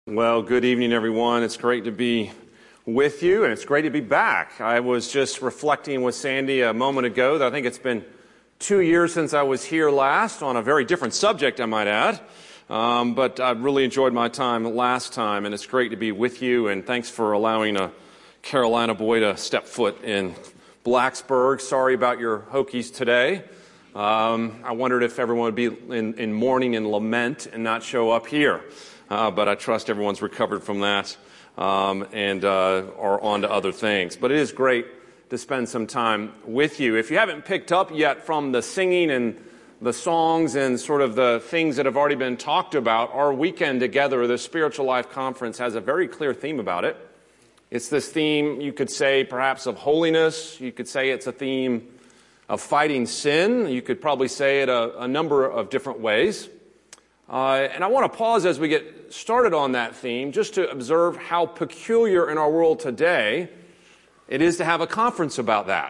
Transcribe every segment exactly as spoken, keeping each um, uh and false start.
Well, good evening, everyone. It's great to be with you, and it's great to be back. I was just reflecting with Sandy a moment ago that I think it's been two years since I was here last on a very different subject, I might add. Um, but I really enjoyed my time last time, and it's great to be with you, and thanks for allowing a Carolina boy to step foot in Blacksburg. Sorry about your Hokies today. Um, I wondered if everyone would be in, in mourning and lament and not show up here. Uh, but I trust everyone's recovered from that um, and uh, are on to other things. But it is great to spend some time with you. If you haven't picked up yet from the singing and the songs and sort of the things that have already been talked about, our weekend together, the Spiritual Life Conference, has a very clear theme about it. It's this theme, you could say, perhaps of holiness. You could say it's a theme of fighting sin. You could probably say it a, a number of different ways. Uh, and I want to pause as we get started on that theme just to observe how peculiar in our world today it is to have a conference about that.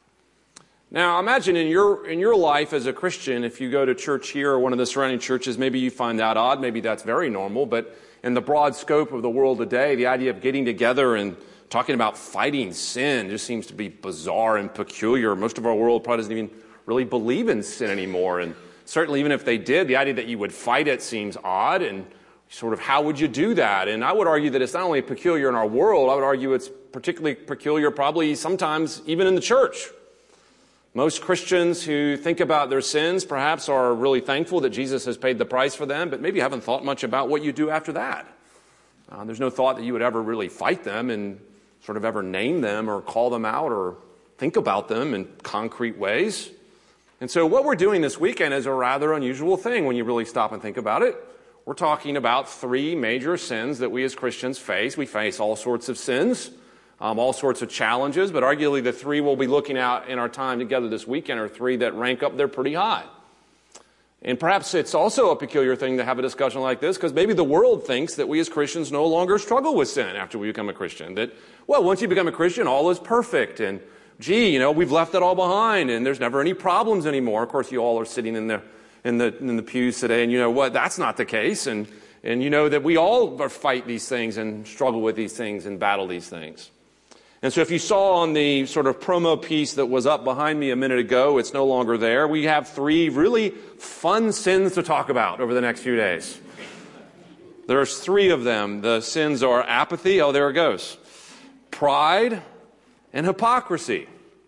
Now, imagine in your in your life as a Christian, if you go to church here or one of the surrounding churches, maybe you find that odd, maybe that's very normal, but in the broad scope of the world today, the idea of getting together and talking about fighting sin just seems to be bizarre and peculiar. Most of our world probably doesn't even really believe in sin anymore, and certainly, even if they did, the idea that you would fight it seems odd, and sort of how would you do that? And I would argue that it's not only peculiar in our world, I would argue it's particularly peculiar probably sometimes even in the church. Most Christians who think about their sins perhaps are really thankful that Jesus has paid the price for them, but maybe haven't thought much about what you do after that. Uh, there's no thought that you would ever really fight them and sort of ever name them or call them out or think about them in concrete ways. And so what we're doing this weekend is a rather unusual thing when you really stop and think about it. We're talking about three major sins that we as Christians face. We face all sorts of sins, um, all sorts of challenges, but arguably the three we'll be looking at in our time together this weekend are three that rank up there pretty high. And perhaps it's also a peculiar thing to have a discussion like this because maybe the world thinks that we as Christians no longer struggle with sin after we become a Christian. That, well, once you become a Christian, all is perfect, and gee, you know, we've left it all behind and there's never any problems anymore. Of course, you all are sitting in the in the in the pews today, and you know what? That's not the case. And and you know that we all fight these things and struggle with these things and battle these things. And so if you saw on the sort of promo piece that was up behind me a minute ago, it's no longer there. We have three really fun sins to talk about over the next few days. There's three of them. The sins are apathy. Oh, there it goes. Pride and hypocrisy.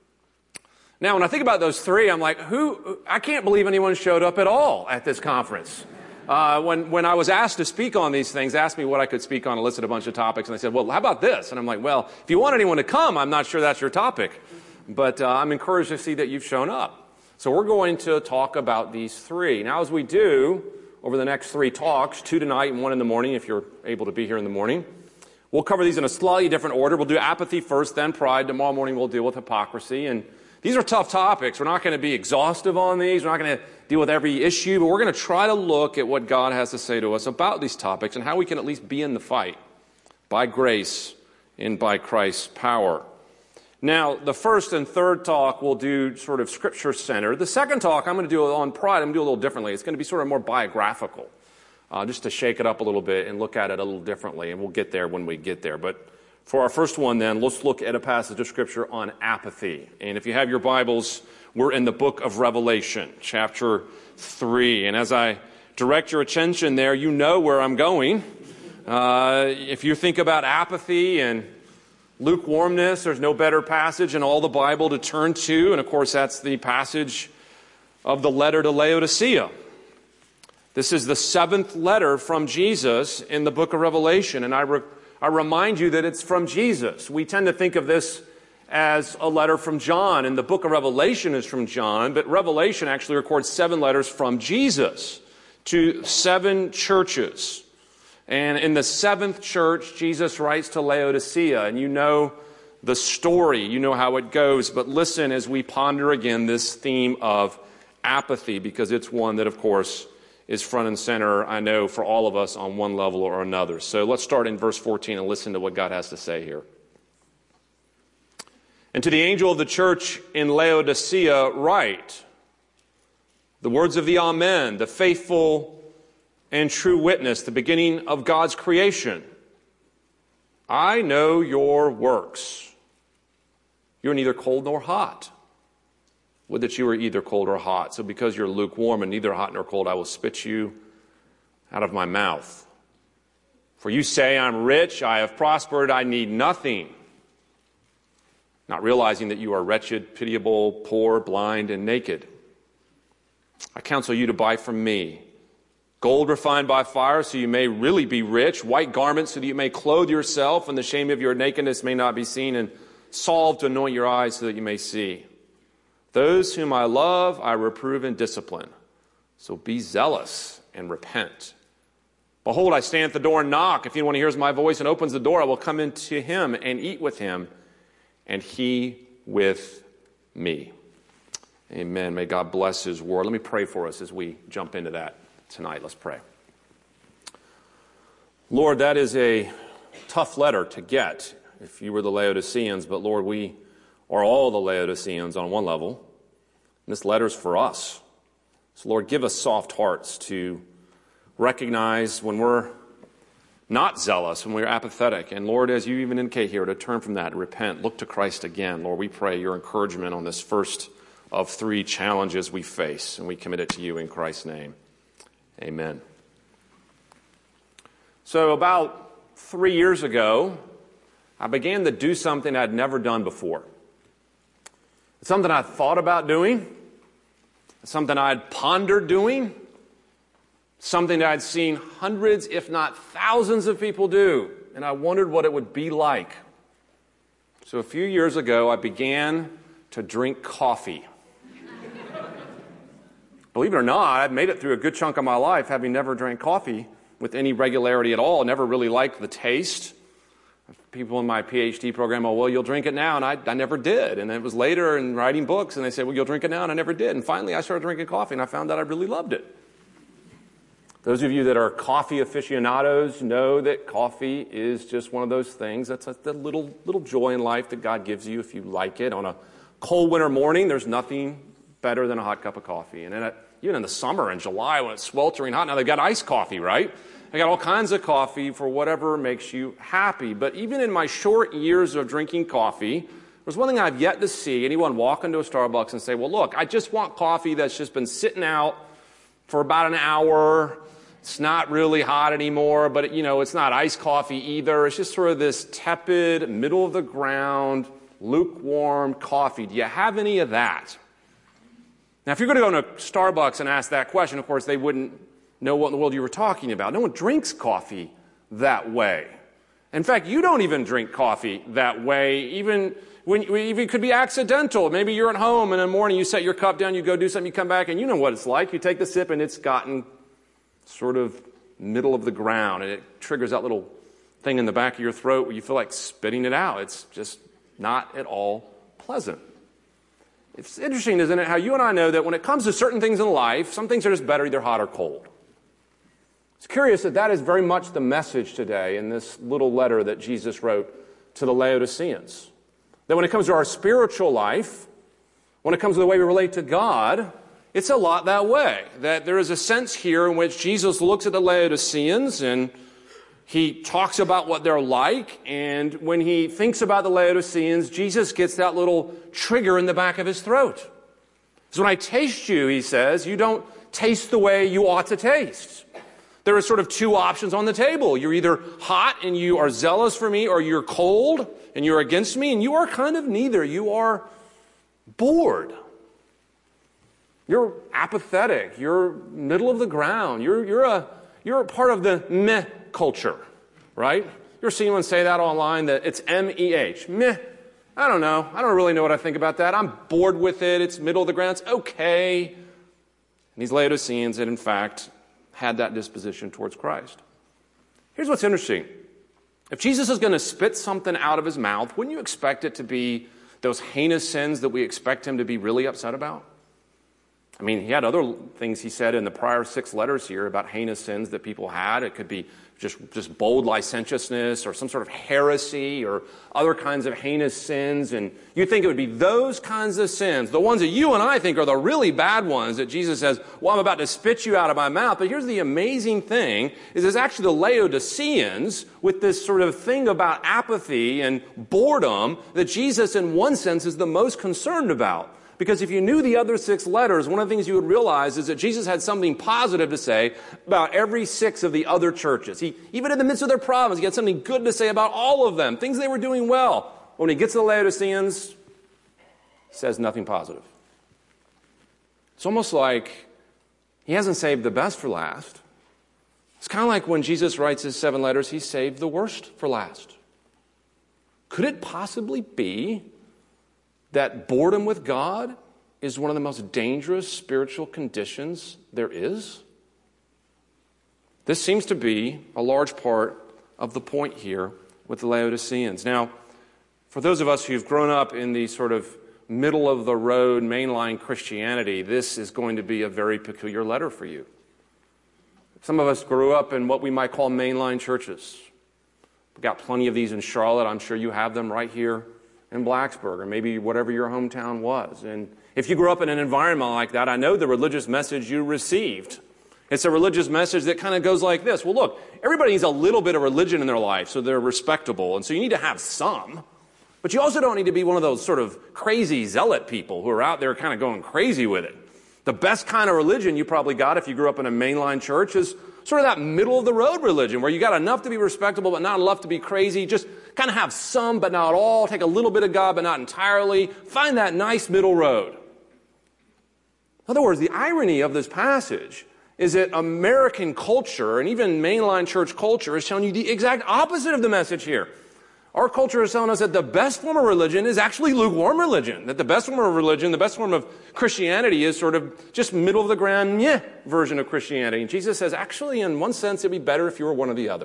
Now, when I think about those three, I'm like, who? I can't believe anyone showed up at all at this conference. Uh, when, when I was asked to speak on these things, asked me what I could speak on, I listed a bunch of topics, and they said, well, how about this? And I'm like, well, if you want anyone to come, I'm not sure that's your topic. But uh, I'm encouraged to see that you've shown up. So we're going to talk about these three. Now, as we do over the next three talks, two tonight and one in the morning, if you're able to be here in the morning, we'll cover these in a slightly different order. We'll do apathy first, then pride. Tomorrow morning we'll deal with hypocrisy. And these are tough topics. We're not going to be exhaustive on these. We're not going to deal with every issue, but we're going to try to look at what God has to say to us about these topics and how we can at least be in the fight by grace and by Christ's power. Now, the first and third talk we'll do sort of scripture-centered. The second talk I'm going to do on pride. I'm going to do a little differently. It's going to be sort of more biographical. Uh, just to shake it up a little bit and look at it a little differently, and we'll get there when we get there. But for our first one then, let's look at a passage of Scripture on apathy. And if you have your Bibles, we're in the book of Revelation, chapter three. And as I direct your attention there, you know where I'm going. Uh, if you think about apathy and lukewarmness, there's no better passage in all the Bible to turn to. And of course, that's the passage of the letter to Laodicea. This is the seventh letter from Jesus in the book of Revelation, and I, re- I remind you that it's from Jesus. We tend to think of this as a letter from John, and the book of Revelation is from John, but Revelation actually records seven letters from Jesus to seven churches. And in the seventh church, Jesus writes to Laodicea, and you know the story, you know how it goes, but listen as we ponder again this theme of apathy, because it's one that, of course, is front and center, I know, for all of us on one level or another. So let's start in verse fourteen and listen to what God has to say here. And to the angel of the church in Laodicea write, the words of the Amen, the faithful and true witness, the beginning of God's creation. I know your works. You're neither cold nor hot. Would that you were either cold or hot. So because you're lukewarm and neither hot nor cold, I will spit you out of my mouth. For you say, I'm rich, I have prospered, I need nothing. Not realizing that you are wretched, pitiable, poor, blind, and naked. I counsel you to buy from me gold refined by fire, so you may really be rich, white garments, so that you may clothe yourself, and the shame of your nakedness may not be seen, and salve to anoint your eyes, so that you may see. Those whom I love, I reprove and discipline. So be zealous and repent. Behold, I stand at the door and knock. If anyone hears my voice and opens the door, I will come into him and eat with him, and he with me. Amen. May God bless his word. Let me pray for us as we jump into that tonight. Let's pray. Lord, that is a tough letter to get if you were the Laodiceans, but Lord, we are all the Laodiceans on one level. And this letter's for us. So Lord, give us soft hearts to recognize when we're not zealous, when we're apathetic. And Lord, as you even indicate here, to turn from that, repent, look to Christ again. Lord, we pray your encouragement on this first of three challenges we face, and we commit it to you in Christ's name. Amen. So about three years ago, I began to do something I'd never done before. It's something I thought about doing, something I'd pondered doing, something that I'd seen hundreds, if not thousands of people do, and I wondered what it would be like. So a few years ago, I began to drink coffee. Believe it or not, I've made it through a good chunk of my life having never drank coffee with any regularity at all. Never really liked the taste. People in my P H D program, oh, well, you'll drink it now, and I, I never did. And it was later in writing books, and they said, well, you'll drink it now, and I never did. And finally, I started drinking coffee, and I found out I really loved it. Those of you that are coffee aficionados know that coffee is just one of those things. That's a, the little, little joy in life that God gives you if you like it. On a cold winter morning, there's nothing better than a hot cup of coffee. And then at, even in the summer, in July, when it's sweltering hot, now they've got iced coffee, right? They got all kinds of coffee for whatever makes you happy. But even in my short years of drinking coffee, there's one thing I've yet to see anyone walk into a Starbucks and say, well, look, I just want coffee that's just been sitting out for about an hour. It's not really hot anymore, but, you know, it's not iced coffee either. It's just sort of this tepid, middle-of-the-ground, lukewarm coffee. Do you have any of that? Now, if you're going to go into Starbucks and ask that question, of course, they wouldn't know what in the world you were talking about. No one drinks coffee that way. In fact, you don't even drink coffee that way, even when even it could be accidental. Maybe you're at home and in the morning you set your cup down, you go do something, you come back, and you know what it's like. You take the sip and it's gotten sort of middle of the ground, and it triggers that little thing in the back of your throat where you feel like spitting it out. It's just not at all pleasant. It's interesting, isn't it, how you and I know that when it comes to certain things in life, some things are just better either hot or cold. It's curious that that is very much the message today in this little letter that Jesus wrote to the Laodiceans. That when it comes to our spiritual life, when it comes to the way we relate to God, it's a lot that way. That there is a sense here in which Jesus looks at the Laodiceans and he talks about what they're like, and when he thinks about the Laodiceans, Jesus gets that little trigger in the back of his throat. So when I taste you, he says, you don't taste the way you ought to taste. There are sort of two options on the table. You're either hot and you are zealous for me, or you're cold and you're against me, and you are kind of neither. You are bored. You're apathetic. You're middle of the ground. You're, you're, a, you're a part of the meh culture, right? You ever seen anyone say that online, that it's M E H? Meh. I don't know. I don't really know what I think about that. I'm bored with it. It's middle of the ground. It's okay. And these Laodiceans had, in fact, had that disposition towards Christ. Here's what's interesting. If Jesus is going to spit something out of his mouth, wouldn't you expect it to be those heinous sins that we expect him to be really upset about? I mean, he had other things he said in the prior six letters here about heinous sins that people had. It could be just, just bold licentiousness or some sort of heresy or other kinds of heinous sins. And you think it would be those kinds of sins, the ones that you and I think are the really bad ones that Jesus says, well, I'm about to spit you out of my mouth. But here's the amazing thing, is it's actually the Laodiceans with this sort of thing about apathy and boredom that Jesus in one sense is the most concerned about. Because if you knew the other six letters, one of the things you would realize is that Jesus had something positive to say about every six of the other churches. He, even in the midst of their problems, he had something good to say about all of them, things they were doing well. When he gets to the Laodiceans, he says nothing positive. It's almost like he hasn't saved the best for last. It's kind of like when Jesus writes his seven letters, he saved the worst for last. Could it possibly be that boredom with God is one of the most dangerous spiritual conditions there is? This seems to be a large part of the point here with the Laodiceans. Now, for those of us who've grown up in the sort of middle-of-the-road mainline Christianity, this is going to be a very peculiar letter for you. Some of us grew up in what we might call mainline churches. We've got plenty of these in Charlotte. I'm sure you have them right here in Blacksburg, or maybe whatever your hometown was. And if you grew up in an environment like that, I know the religious message you received. It's a religious message that kind of goes like this. Well, look, everybody needs a little bit of religion in their life, so they're respectable. And so you need to have some. But you also don't need to be one of those sort of crazy zealot people who are out there kind of going crazy with it. The best kind of religion you probably got if you grew up in a mainline church is sort of that middle-of-the-road religion where you got enough to be respectable but not enough to be crazy. Just kind of have some but not all. Take a little bit of God but not entirely. Find that nice middle road. In other words, the irony of this passage is that American culture and even mainline church culture is telling you the exact opposite of the message here. Our culture is telling us that the best form of religion is actually lukewarm religion. That the best form of religion, the best form of Christianity is sort of just middle of the ground, yeah, version of Christianity. And Jesus says, actually, in one sense, it'd be better if you were one or the other.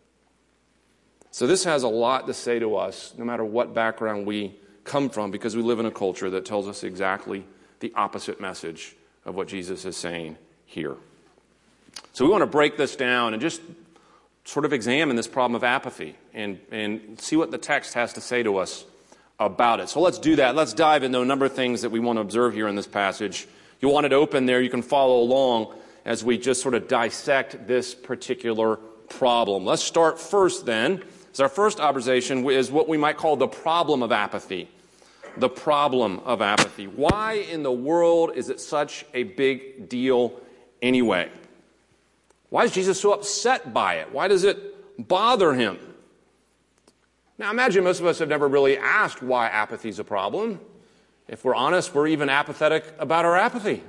So this has a lot to say to us, no matter what background we come from, because we live in a culture that tells us exactly the opposite message of what Jesus is saying here. So we want to break this down and just sort of examine this problem of apathy and, and see what the text has to say to us about it. So let's do that. Let's dive into a number of things that we want to observe here in this passage. You want it open there. You can follow along as we just sort of dissect this particular problem. Let's start first then. As our first observation is what we might call the problem of apathy. The problem of apathy. Why in the world is it such a big deal anyway? Why is Jesus so upset by it? Why does it bother him? Now, imagine most of us have never really asked why apathy is a problem. If we're honest, we're even apathetic about our apathy.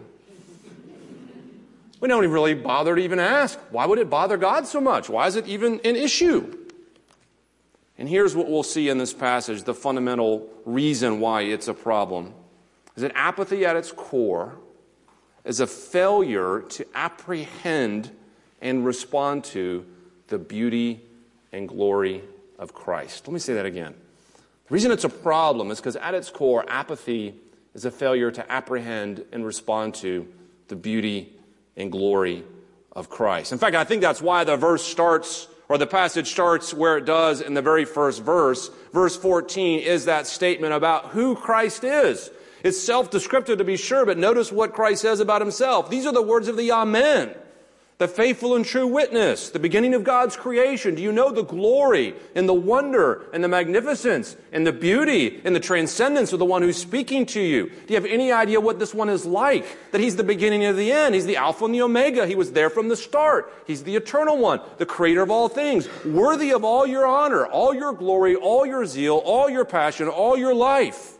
We don't even really bother to even ask, why would it bother God so much? Why is it even an issue? And here's what we'll see in this passage, the fundamental reason why it's a problem, is that apathy at its core is a failure to apprehend and respond to the beauty and glory of Christ. Let me say that again. The reason it's a problem is because at its core, apathy is a failure to apprehend and respond to the beauty and glory of Christ. In fact, I think that's why the verse starts, or the passage starts where it does in the very first verse. Verse fourteen is that statement about who Christ is. It's self-descriptive to be sure, but notice what Christ says about himself. These are the words of the Amen. The faithful and true witness, the beginning of God's creation. Do you know the glory and the wonder and the magnificence and the beauty and the transcendence of the one who's speaking to you? Do you have any idea what this one is like? That he's the beginning of the end. He's the Alpha and the Omega. He was there from the start. He's the eternal one, the creator of all things, worthy of all your honor, all your glory, all your zeal, all your passion, all your life.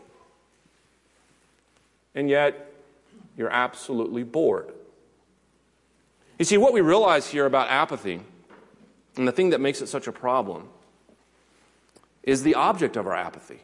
And yet, you're absolutely bored. You see, what we realize here about apathy, and the thing that makes it such a problem, is the object of our apathy.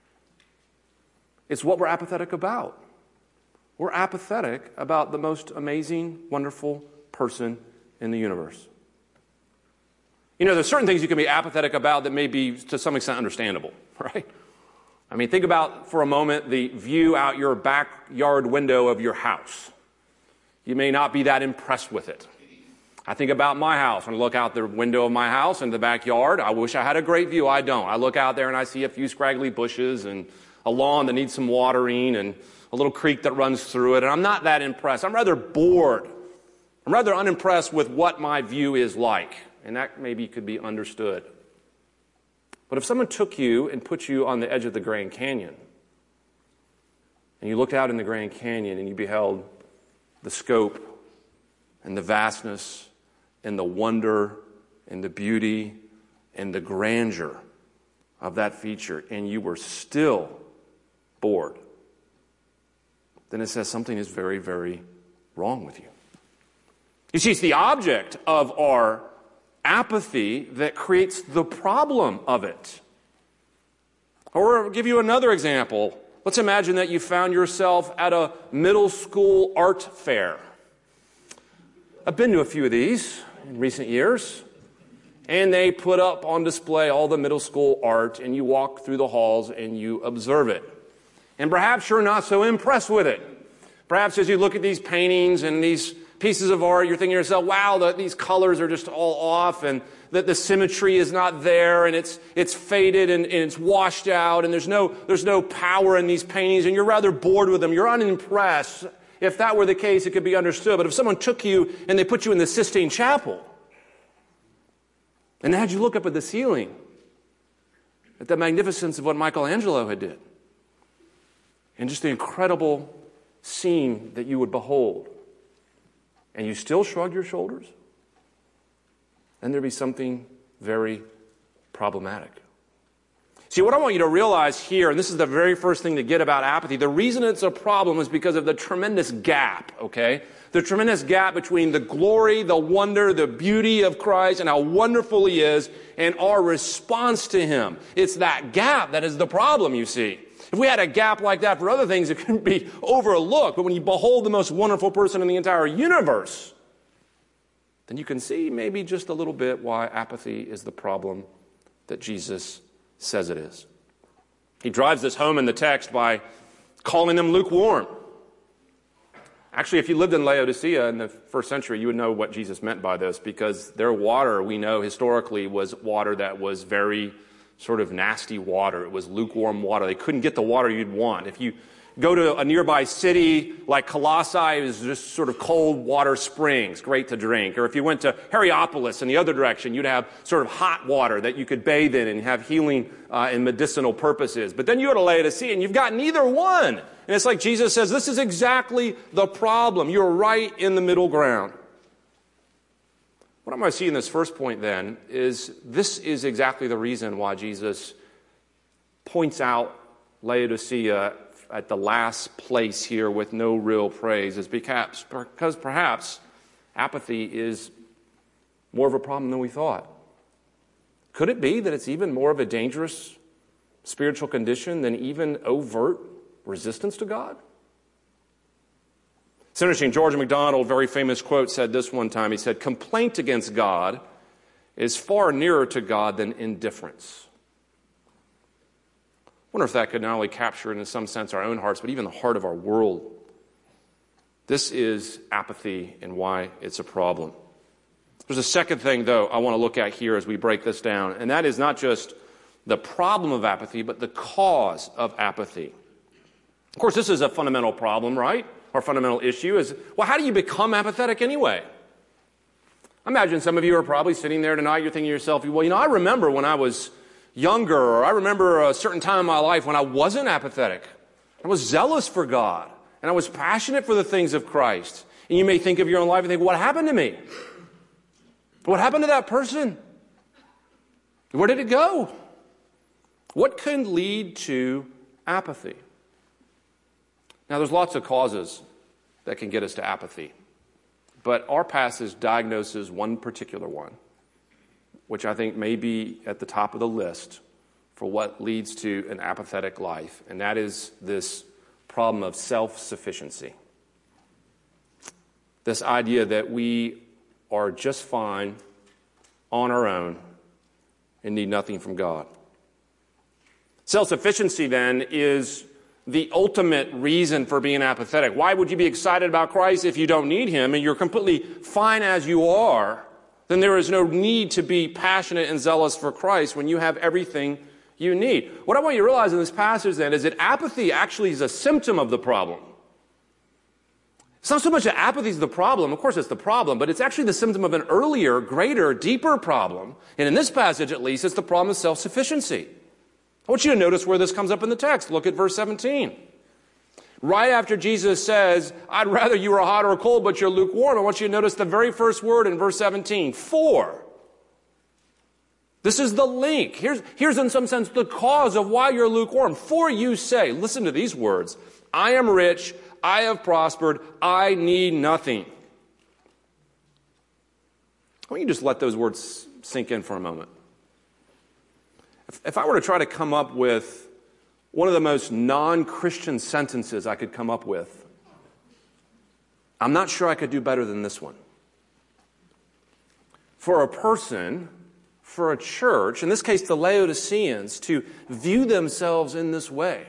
It's what we're apathetic about. We're apathetic about the most amazing, wonderful person in the universe. You know, there's certain things you can be apathetic about that may be, to some extent, understandable, right? I mean, think about, for a moment, the view out your backyard window of your house. You may not be that impressed with it. I think about my house. When I look out the window of my house in the backyard, I wish I had a great view. I don't. I look out there and I see a few scraggly bushes and a lawn that needs some watering and a little creek that runs through it. And I'm not that impressed. I'm rather bored. I'm rather unimpressed with what my view is like. And that maybe could be understood. But if someone took you and put you on the edge of the Grand Canyon, and you looked out in the Grand Canyon and you beheld the scope and the vastness and the wonder and the beauty and the grandeur of that feature, and you were still bored, then it says something is very, very wrong with you. You see, it's the object of our apathy that creates the problem of it. Or I'll give you another example. Let's imagine that you found yourself at a middle school art fair. I've been to a few of these in recent years, and they put up on display all the middle school art, and you walk through the halls and you observe it. And perhaps you're not so impressed with it. Perhaps as you look at these paintings and these pieces of art, you're thinking to yourself, wow, the, these colors are just all off, and that the symmetry is not there, and it's it's faded and, and it's washed out, and there's no there's no power in these paintings, and you're rather bored with them. You're unimpressed. If that were the case, it could be understood. But if someone took you and they put you in the Sistine Chapel, and had you look up at the ceiling at the magnificence of what Michelangelo had did, and just the incredible scene that you would behold, and you still shrugged your shoulders, then there'd be something very problematic. See, what I want you to realize here, and this is the very first thing to get about apathy, the reason it's a problem is because of the tremendous gap, okay? The tremendous gap between the glory, the wonder, the beauty of Christ and how wonderful He is and our response to Him. It's that gap that is the problem, you see. If we had a gap like that for other things, it could be overlooked. But when you behold the most wonderful person in the entire universe, then you can see maybe just a little bit why apathy is the problem that Jesus says it is. He drives this home in the text by calling them lukewarm. Actually, if you lived in Laodicea in the first century, you would know what Jesus meant by this, because their water, we know historically, was water that was very sort of nasty water. It was lukewarm water. They couldn't get the water you'd want. If you go to a nearby city like Colossae, it was just sort of cold water springs, great to drink. Or if you went to Hierapolis in the other direction, you'd have sort of hot water that you could bathe in and have healing uh, and medicinal purposes. But then you go to Laodicea and you've got neither one. And it's like Jesus says, this is exactly the problem. You're right in the middle ground. What I'm going to see in this first point then is this is exactly the reason why Jesus points out Laodicea at the last place here with no real praise, is because, because perhaps apathy is more of a problem than we thought. Could it be that it's even more of a dangerous spiritual condition than even overt resistance to God? It's interesting, George MacDonald, very famous quote, said this one time. He said, "Complaint against God is far nearer to God than indifference." I wonder if that could not only capture in some sense our own hearts, but even the heart of our world. This is apathy and why it's a problem. There's a second thing, though, I want to look at here as we break this down, and that is not just the problem of apathy, but the cause of apathy. Of course, this is a fundamental problem, right? Our fundamental issue is, well, how do you become apathetic anyway? I imagine some of you are probably sitting there tonight, you're thinking to yourself, well, you know, I remember when I was younger, or I remember a certain time in my life when I wasn't apathetic. I was zealous for God, and I was passionate for the things of Christ. And you may think of your own life and think, what happened to me? What happened to that person? Where did it go? What can lead to apathy? Now, there's lots of causes that can get us to apathy. But our passage diagnoses one particular one, which I think may be at the top of the list for what leads to an apathetic life, and that is this problem of self-sufficiency. This idea that we are just fine on our own and need nothing from God. Self-sufficiency, then, is the ultimate reason for being apathetic. Why would you be excited about Christ if you don't need him and you're completely fine as you are? Then there is no need to be passionate and zealous for Christ when you have everything you need. What I want you to realize in this passage then is that apathy actually is a symptom of the problem. It's not so much that apathy is the problem. Of course it's the problem, but it's actually the symptom of an earlier, greater, deeper problem. And in this passage at least, it's the problem of self-sufficiency. I want you to notice where this comes up in the text. Look at verse seventeen. Right after Jesus says, I'd rather you were hot or cold, but you're lukewarm, I want you to notice the very first word in verse seventeen, for. This is the link. Here's, here's in some sense the cause of why you're lukewarm. For you say, listen to these words, I am rich, I have prospered, I need nothing. I want you to just let those words sink in for a moment. If, if I were to try to come up with one of the most non-Christian sentences I could come up with, I'm not sure I could do better than this one. For a person, for a church, in this case the Laodiceans, to view themselves in this way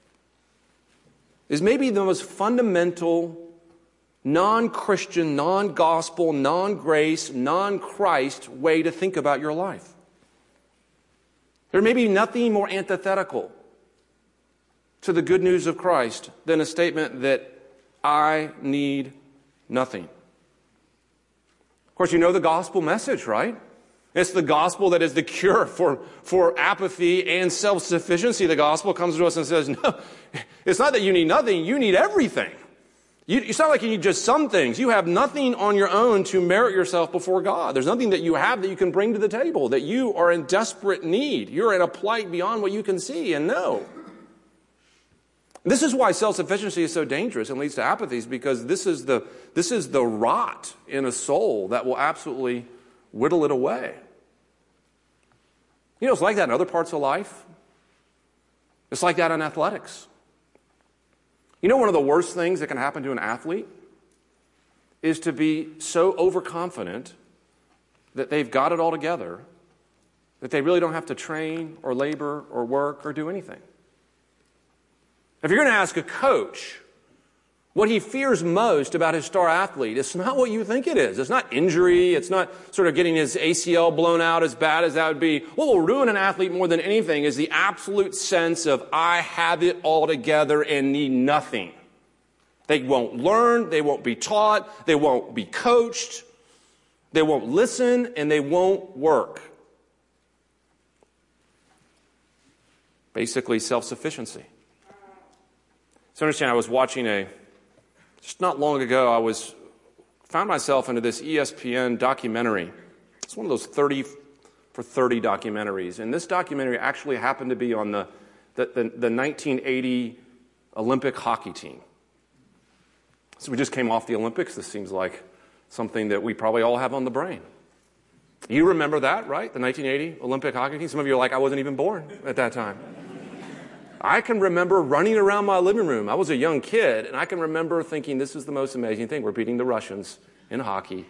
is maybe the most fundamental, non-Christian, non-gospel, non-grace, non-Christ way to think about your life. There may be nothing more antithetical to the good news of Christ than a statement that I need nothing. Of course, you know the gospel message, right? It's the gospel that is the cure for, for apathy and self-sufficiency. The gospel comes to us and says, no, it's not that you need nothing, you need everything. You, it's not like you need just some things. You have nothing on your own to merit yourself before God. There's nothing that you have that you can bring to the table, that you are in desperate need. You're in a plight beyond what you can see and know. This is why self-sufficiency is so dangerous and leads to apathy, because this is the, this is the rot in a soul that will absolutely whittle it away. You know, it's like that in other parts of life. It's like that in athletics. You know, one of the worst things that can happen to an athlete is to be so overconfident that they've got it all together that they really don't have to train or labor or work or do anything. If you're going to ask a coach what he fears most about his star athlete, it's not what you think it is. It's not injury. It's not sort of getting his A C L blown out, as bad as that would be. What will ruin an athlete more than anything is the absolute sense of, I have it all together and need nothing. They won't learn. They won't be taught. They won't be coached. They won't listen, and they won't work. Basically, self-sufficiency. So understand, I was watching a, just not long ago, I was, found myself into this E S P N documentary. It's one of those thirty for thirty documentaries. And this documentary actually happened to be on the, the, the, the nineteen eighty Olympic hockey team. So we just came off the Olympics. This seems like something that we probably all have on the brain. You remember that, right? The nineteen eighty Olympic hockey team? Some of you are like, I wasn't even born at that time. I can remember running around my living room. I was a young kid, and I can remember thinking, this is the most amazing thing. We're beating the Russians in hockey.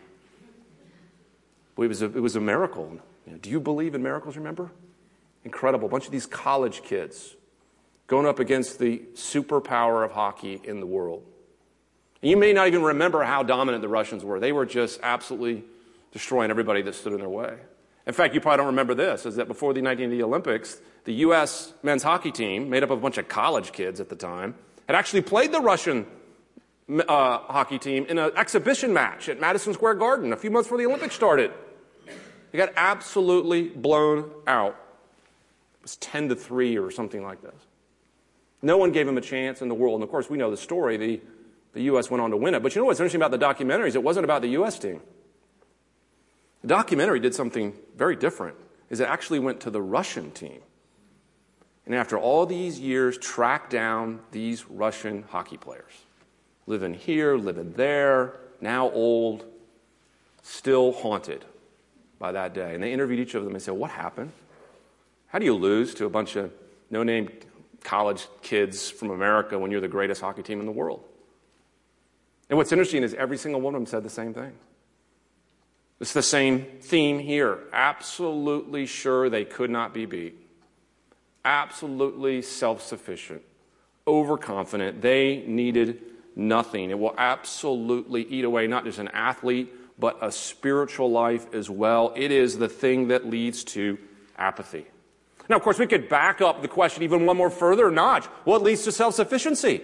It was a, it was a miracle. You know, do you believe in miracles, remember? Incredible. A bunch of these college kids going up against the superpower of hockey in the world. And you may not even remember how dominant the Russians were. They were just absolutely destroying everybody that stood in their way. In fact, you probably don't remember this, is that before the nineteen eighty Olympics, the U S men's hockey team, made up of a bunch of college kids at the time, had actually played the Russian uh, hockey team in an exhibition match at Madison Square Garden a few months before the Olympics started. They got absolutely blown out. It was ten to three or something like this. No one gave them a chance in the world. And of course, we know the story. The, the U S went on to win it. But you know what's interesting about the documentaries? It wasn't about the U S team. The documentary did something very different, is it actually went to the Russian team. And after all these years, tracked down these Russian hockey players. Living here, living there, now old, still haunted by that day. And they interviewed each of them and said, what happened? How do you lose to a bunch of no-name college kids from America when you're the greatest hockey team in the world? And what's interesting is every single one of them said the same thing. It's the same theme here. Absolutely sure they could not be beat. Absolutely self-sufficient. overconfident. They needed nothing. It will absolutely eat away not just an athlete, but a spiritual life as well. It is the thing that leads to apathy. Now, of course, we could back up the question even one more further notch. What leads to self-sufficiency?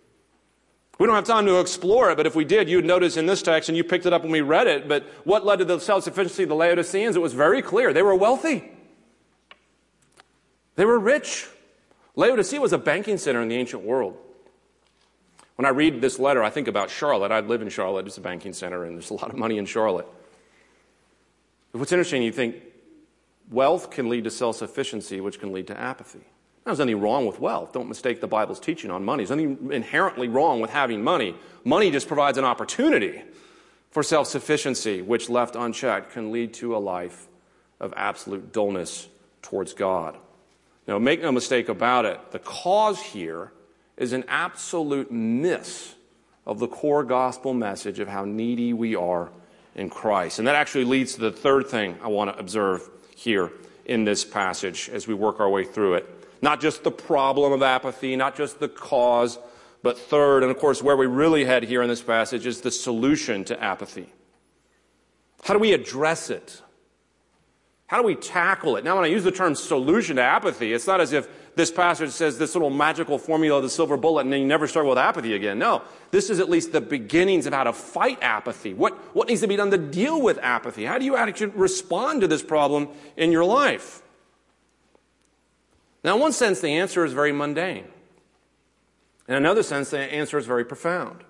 We don't have time to explore it, but if we did, you'd notice in this text, and you picked it up when we read it, but what led to the self-sufficiency of the Laodiceans? It was very clear. They were wealthy. They were rich. Laodicea was a banking center in the ancient world. When I read this letter, I think about Charlotte. I live in Charlotte. It's a banking center, and there's a lot of money in Charlotte. But what's interesting, you think wealth can lead to self-sufficiency, which can lead to apathy. There's nothing wrong with wealth. Don't mistake the Bible's teaching on money. There's nothing inherently wrong with having money. Money just provides an opportunity for self-sufficiency, which left unchecked can lead to a life of absolute dullness towards God. Now, make no mistake about it. The cause here is an absolute miss of the core gospel message of how needy we are in Christ. And that actually leads to the third thing I want to observe here in this passage as we work our way through it. Not just the problem of apathy, not just the cause, but third, and of course where we really head here in this passage, is the solution to apathy. How do we address it? How do we tackle it? Now, when I use the term solution to apathy, it's not as if this passage says this little magical formula, the silver bullet, and then you never struggle with apathy again. No, this is at least the beginnings of how to fight apathy. What, what needs to be done to deal with apathy? How do you actually respond to this problem in your life? Now, in one sense, the answer is very mundane. In another sense, the answer is very profound.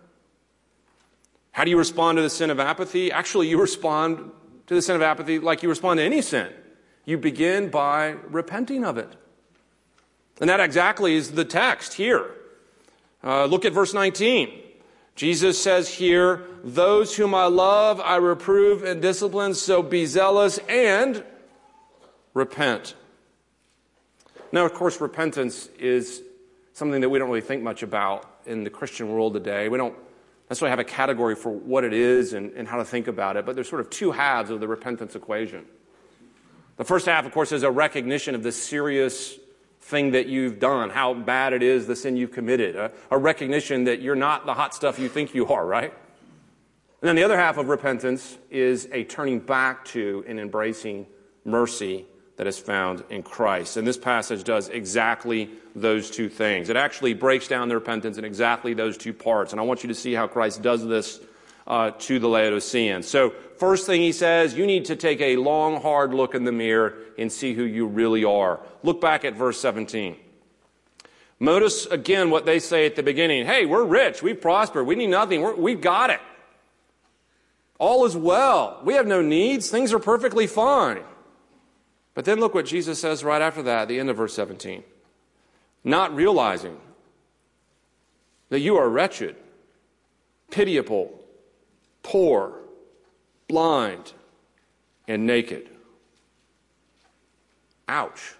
How do you respond to the sin of apathy? Actually, you respond to the sin of apathy like you respond to any sin. You begin by repenting of it. And that exactly is the text here. Uh, look at verse nineteen. Jesus says here, "Those whom I love, I reprove and discipline, so be zealous and repent." Now, of course, repentance is something that we don't really think much about in the Christian world today. We don't necessarily have a category for what it is and, and how to think about it, but there's sort of two halves of the repentance equation. The first half, of course, is a recognition of the serious thing that you've done, how bad it is, the sin you've committed, a, a recognition that you're not the hot stuff you think you are, right? And then the other half of repentance is a turning back to and embracing mercy that is found in Christ. And this passage does exactly those two things. It actually breaks down the repentance in exactly those two parts. And I want you to see how Christ does this uh, to the Laodiceans. So first thing he says, you need to take a long, hard look in the mirror and see who you really are. Look back at verse seventeen. Notice again what they say at the beginning. Hey, we're rich. We've prospered. We need nothing. We're, we've got it. All is well. We have no needs. Things are perfectly fine. But then look what Jesus says right after that, at the end of verse seventeen. Not realizing that you are wretched, pitiable, poor, blind, and naked. Ouch.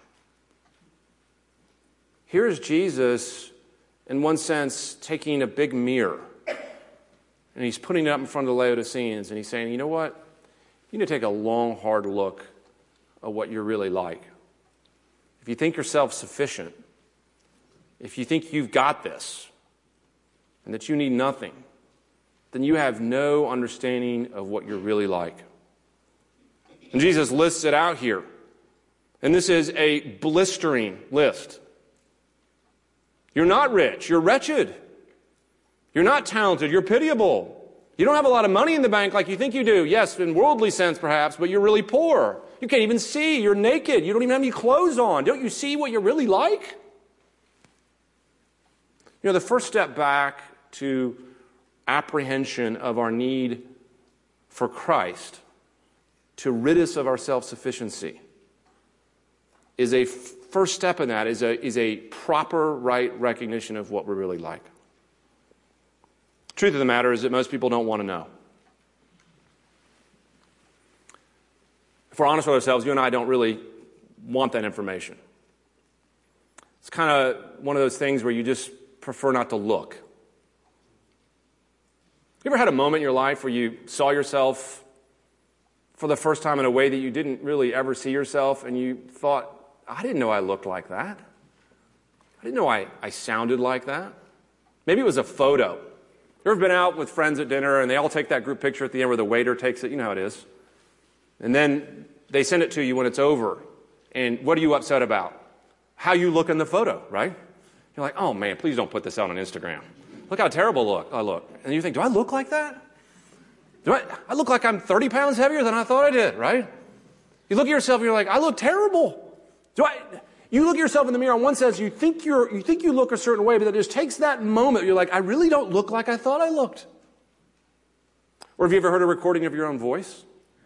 Here's Jesus, in one sense, taking a big mirror, and he's putting it up in front of the Laodiceans, and he's saying, you know what? You need to take a long, hard look of what you're really like. If you think you're self-sufficient, if you think you've got this, and that you need nothing, then you have no understanding of what you're really like. And Jesus lists it out here. And this is a blistering list. You're not rich. You're wretched. You're not talented. You're pitiable. You don't have a lot of money in the bank like you think you do. Yes, in worldly sense perhaps, but you're really poor. You can't even see. You're naked. You don't even have any clothes on. Don't you see what you're really like? You know, the first step back to apprehension of our need for Christ to rid us of our self-sufficiency is a first step in that is a, is a proper, right recognition of what we're really like. Truth of the matter is that most people don't want to know. If we're honest with ourselves, you and I don't really want that information. It's kind of one of those things where you just prefer not to look. You ever had a moment in your life where you saw yourself for the first time in a way that you didn't really ever see yourself, and you thought, I didn't know I looked like that. I didn't know I, I sounded like that. Maybe it was a photo. You ever been out with friends at dinner and they all take that group picture at the end where the waiter takes it? You know how it is. And then they send it to you when it's over. And what are you upset about? How you look in the photo, right? You're like, oh man, please don't put this out on Instagram. Look how terrible look I look. And you think, do I look like that? Do I, I look like I'm thirty pounds heavier than I thought I did, right? You look at yourself and you're like, I look terrible. Do I... You look at yourself in the mirror, on one sense, you think you're, you think you look a certain way, but it just takes that moment. You're like, I really don't look like I thought I looked. Or have you ever heard a recording of your own voice?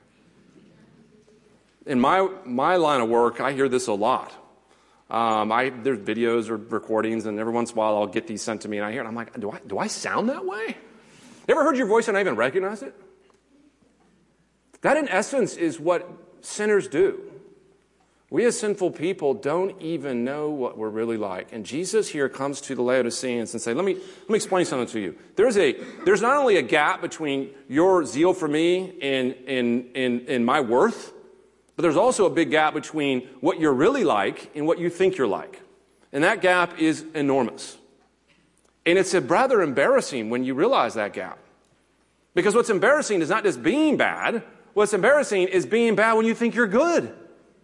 In my my line of work, I hear this a lot. Um, I there's videos or recordings, and every once in a while I'll get these sent to me, and I hear it. And I'm like, do I do I sound that way? You ever heard your voice and I even recognize it? That, in essence, is what sinners do. We as sinful people don't even know what we're really like. And Jesus here comes to the Laodiceans and say, let me, let me explain something to you. There's a, there's not only a gap between your zeal for me and, and, and, and my worth, but there's also a big gap between what you're really like and what you think you're like. And that gap is enormous. And it's a rather embarrassing when you realize that gap. Because what's embarrassing is not just being bad. What's embarrassing is being bad when you think you're good.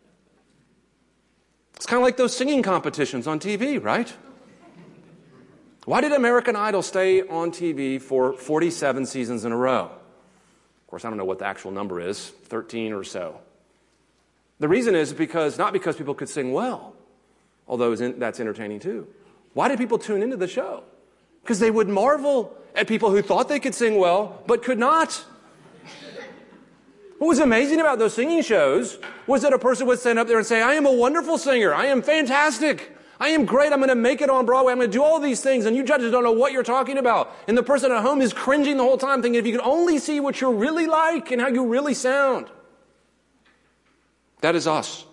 It's kind of like those singing competitions on T V, right? Why did American Idol stay on T V for forty-seven seasons in a row? Of course, I don't know what the actual number is, thirteen or so. The reason is because, not because people could sing well, although that's entertaining too. Why did people tune into the show? Because they would marvel at people who thought they could sing well, but could not. What was amazing about those singing shows was that a person would stand up there and say, I am a wonderful singer. I am fantastic. I am great. I'm going to make it on Broadway. I'm going to do all these things. And you judges don't know what you're talking about. And the person at home is cringing the whole time thinking, if you could only see what you're really like and how you really sound. That is us.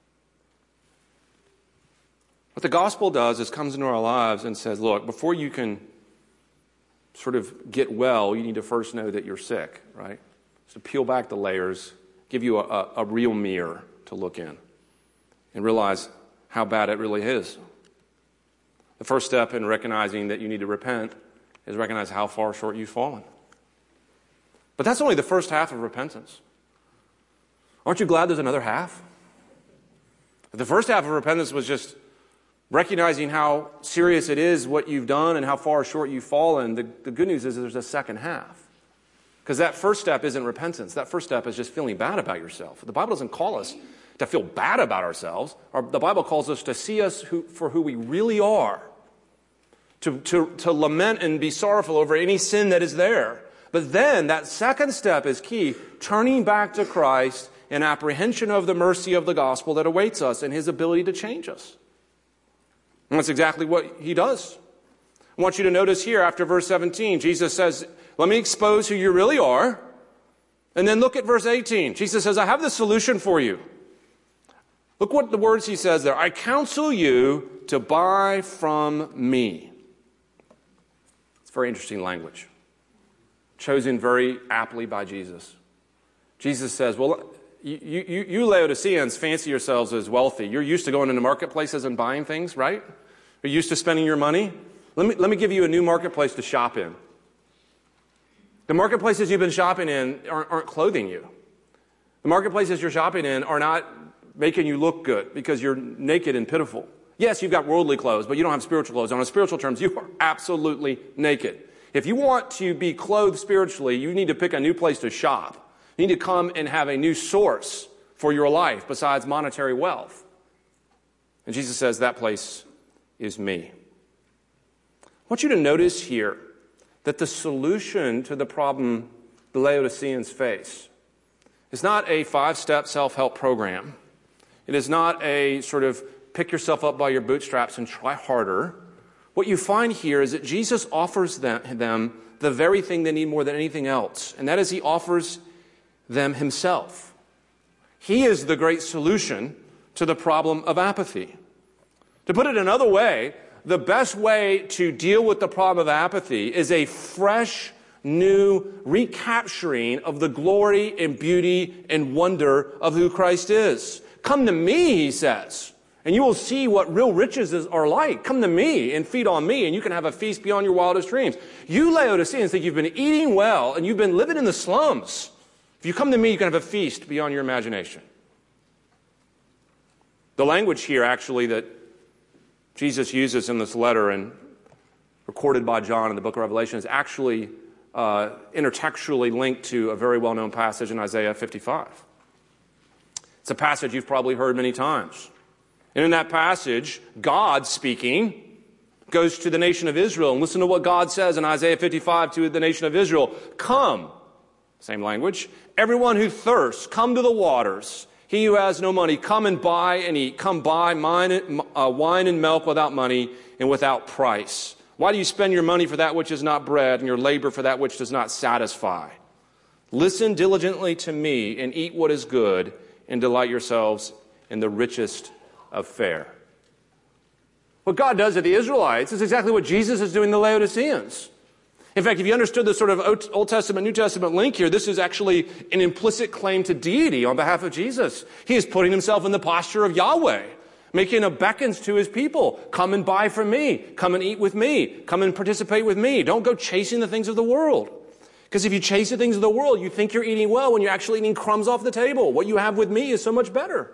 What the gospel does is comes into our lives and says, look, before you can sort of get well, you need to first know that you're sick, right? So peel back the layers, give you a, a, a real mirror to look in and realize how bad it really is. The first step in recognizing that you need to repent is recognize how far short you've fallen. But that's only the first half of repentance. Aren't you glad there's another half? The first half of repentance was just recognizing how serious it is what you've done and how far short you've fallen. The, the good news is there's a second half. Because that first step isn't repentance. That first step is just feeling bad about yourself. The Bible doesn't call us to feel bad about ourselves. Our, the Bible calls us to see us who, for who we really are. To, to, to lament and be sorrowful over any sin that is there. But then that second step is key. Turning back to Christ in apprehension of the mercy of the gospel that awaits us and his ability to change us. And that's exactly what he does. I want you to notice here after verse seventeen, Jesus says, let me expose who you really are. And then look at verse eighteen. Jesus says, I have the solution for you. Look what the words he says there. I counsel you to buy from me. It's very interesting language. Chosen very aptly by Jesus. Jesus says, well, you, you, you Laodiceans fancy yourselves as wealthy. You're used to going into marketplaces and buying things, right? You're used to spending your money. Let me, let me give you a new marketplace to shop in. The marketplaces you've been shopping in aren't, aren't clothing you. The marketplaces you're shopping in are not making you look good because you're naked and pitiful. Yes, you've got worldly clothes, but you don't have spiritual clothes. On a spiritual terms, you are absolutely naked. If you want to be clothed spiritually, you need to pick a new place to shop. You need to come and have a new source for your life besides monetary wealth. And Jesus says that place is me. I want you to notice here that the solution to the problem the Laodiceans face is not a five-step self-help program. It is not a sort of pick yourself up by your bootstraps and try harder. What you find here is that Jesus offers them, them the very thing they need more than anything else, and that is he offers them himself. He is the great solution to the problem of apathy. To put it another way, the best way to deal with the problem of apathy is a fresh, new recapturing of the glory and beauty and wonder of who Christ is. Come to me, he says, And you will see what real riches is, are like. Come to me and feed on me, and you can have a feast beyond your wildest dreams. You Laodiceans think you've been eating well, and you've been living in the slums. If you come to me, you can have a feast beyond your imagination. The language here, actually, that Jesus uses in this letter and recorded by John in the book of Revelation is actually uh, intertextually linked to a very well-known passage in Isaiah fifty-five. It's a passage you've probably heard many times. And in that passage, God speaking goes to the nation of Israel. And listen to what God says in Isaiah fifty-five to the nation of Israel. Come, same language, everyone who thirsts, come to the waters. He who has no money, come and buy and eat. Come buy mine, uh, wine and milk without money and without price. Why do you spend your money for that which is not bread and your labor for that which does not satisfy? Listen diligently to me and eat what is good and delight yourselves in the richest of fare. What God does to the Israelites is exactly what Jesus is doing to the Laodiceans. In fact, if you understood the sort of Old Testament, New Testament link here, this is actually an implicit claim to deity on behalf of Jesus. He is putting himself in the posture of Yahweh, making a beckons to his people. Come and buy from me. Come and eat with me. Come and participate with me. Don't go chasing the things of the world. Because if you chase the things of the world, you think you're eating well when you're actually eating crumbs off the table. What you have with me is so much better.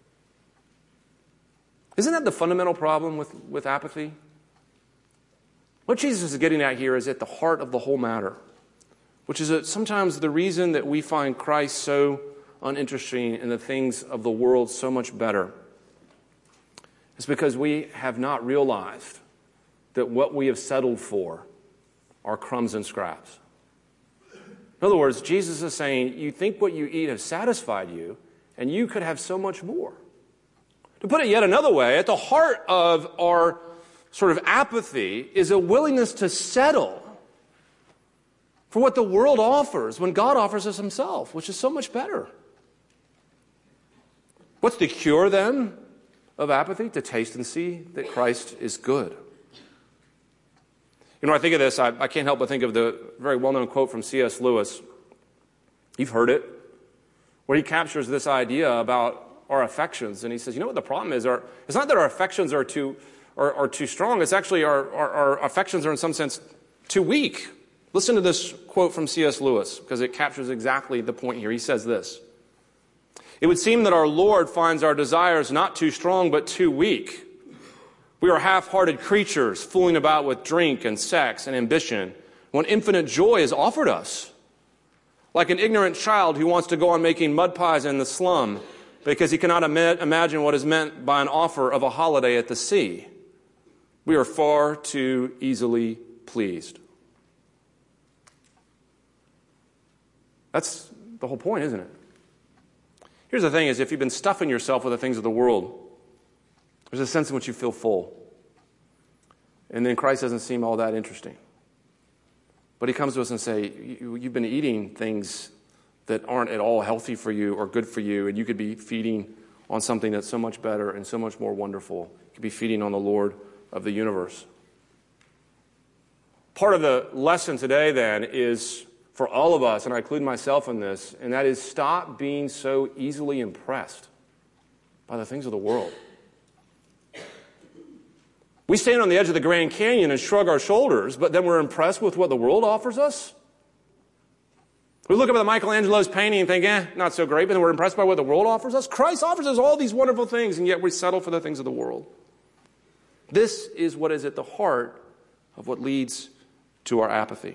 Isn't that the fundamental problem with, with apathy? What Jesus is getting at here is at the heart of the whole matter, which is that sometimes the reason that we find Christ so uninteresting and the things of the world so much better is because we have not realized that what we have settled for are crumbs and scraps. In other words, Jesus is saying, you think what you eat has satisfied you, and you could have so much more. To put it yet another way, at the heart of our sort of apathy is a willingness to settle for what the world offers when God offers us himself, which is so much better. What's the cure then of apathy? To taste and see that Christ is good. You know, I think of this, I, I can't help but think of the very well-known quote from C S Lewis. You've heard it, where he captures this idea about our affections. And he says, you know what the problem is? Our, it's not that our affections are too, are, are too strong. It's actually our, our, our affections are in some sense too weak. Listen to this quote from C S Lewis, because it captures exactly the point here. He says this: it would seem that our Lord finds our desires not too strong, but too weak. We are half-hearted creatures, fooling about with drink and sex and ambition, when infinite joy is offered us. Like an ignorant child who wants to go on making mud pies in the slum because he cannot ima- imagine what is meant by an offer of a holiday at the sea. We are far too easily pleased. That's the whole point, isn't it? Here's the thing, is if you've been stuffing yourself with the things of the world, there's a sense in which you feel full. And then Christ doesn't seem all that interesting. But he comes to us and says, you, you've been eating things that aren't at all healthy for you or good for you, and you could be feeding on something that's so much better and so much more wonderful. You could be feeding on the Lord of the universe. Part of the lesson today, then, is for all of us, and I include myself in this, and that is stop being so easily impressed by the things of the world. We stand on the edge of the Grand Canyon and shrug our shoulders, but then we're impressed with what the world offers us? We look up at Michelangelo's painting and think, eh, not so great, but then we're impressed by what the world offers us? Christ offers us all these wonderful things, and yet we settle for the things of the world. This is what is at the heart of what leads to our apathy.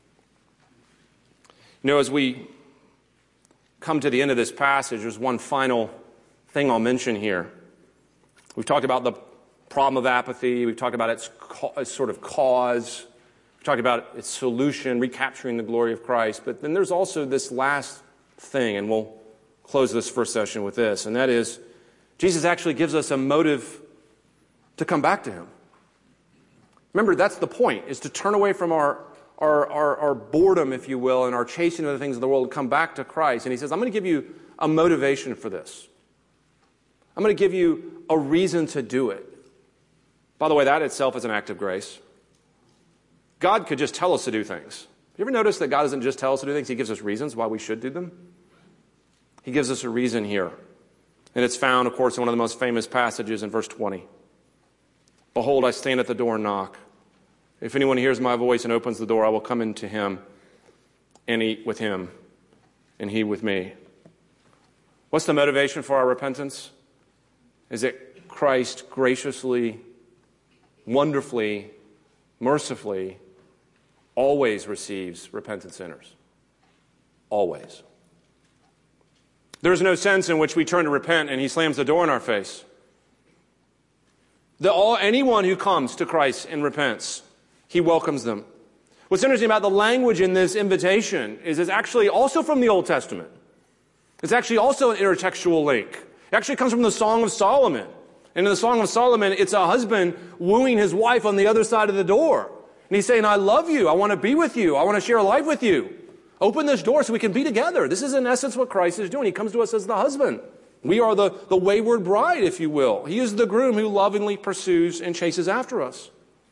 You know, as we come to the end of this passage, there's one final thing I'll mention here. We've talked about the problem of apathy. We've talked about its, co- its sort of cause. We've talked about its solution, recapturing the glory of Christ. But then there's also this last thing, and we'll close this first session with this, and that is Jesus actually gives us a motive to come back to him. Remember, that's the point, is to turn away from our, our, our, our boredom, if you will, and our chasing of the things of the world and come back to Christ. And he says, I'm going to give you a motivation for this. I'm going to give you a reason to do it. By the way, that itself is an act of grace. God could just tell us to do things. You ever notice that God doesn't just tell us to do things? He gives us reasons why we should do them. He gives us a reason here. And it's found, of course, in one of the most famous passages in verse twenty. Behold, I stand at the door and knock. If anyone hears my voice and opens the door, I will come into him and eat with him, and he with me. What's the motivation for our repentance? Is that Christ graciously, wonderfully, mercifully, always receives repentant sinners. Always. There's no sense in which we turn to repent and he slams the door in our face. The, all, anyone who comes to Christ and repents, he welcomes them. What's interesting about the language in this invitation is it's actually also from the Old Testament. It's actually also an intertextual link. It actually comes from the Song of Solomon. And in the Song of Solomon, it's a husband wooing his wife on the other side of the door. And he's saying, I love you. I want to be with you. I want to share life with you. Open this door so we can be together. This is in essence what Christ is doing. He comes to us as the husband. We are the, the wayward bride, if you will. He is the groom who lovingly pursues and chases after us.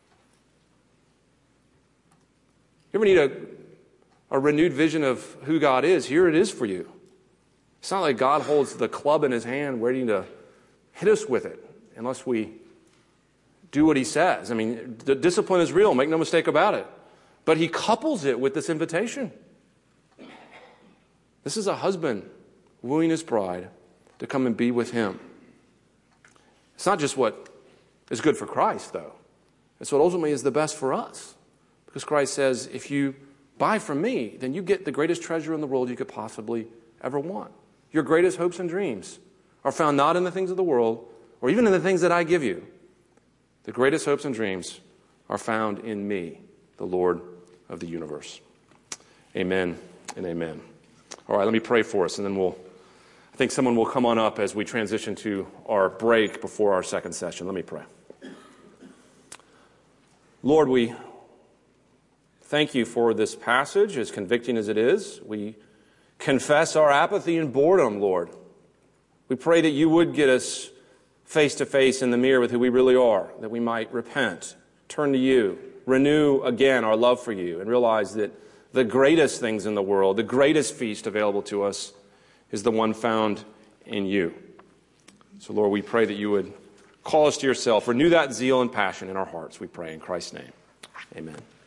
You ever need a, a renewed vision of who God is? Here it is for you. It's not like God holds the club in his hand waiting to hit us with it unless we do what he says. I mean, the discipline is real, make no mistake about it. But he couples it with this invitation. This is a husband wooing his bride to come and be with him. It's not just what is good for Christ, though. It's what ultimately is the best for us. Because Christ says, if you buy from me, then you get the greatest treasure in the world you could possibly ever want. Your greatest hopes and dreams are found not in the things of the world, or even in the things that I give you. The greatest hopes and dreams are found in me, the Lord of the universe. Amen and amen. All right, let me pray for us, and then we'll, I think someone will come on up as we transition to our break before our second session. Let me pray. Lord, we thank you for this passage, as convicting as it is. We confess our apathy and boredom, Lord. We pray that you would get us face to face in the mirror with who we really are, that we might repent, turn to you, renew again our love for you, and realize that the greatest things in the world, the greatest feast available to us, is the one found in you. So, Lord, we pray that you would call us to yourself, renew that zeal and passion in our hearts, we pray in Christ's name. Amen.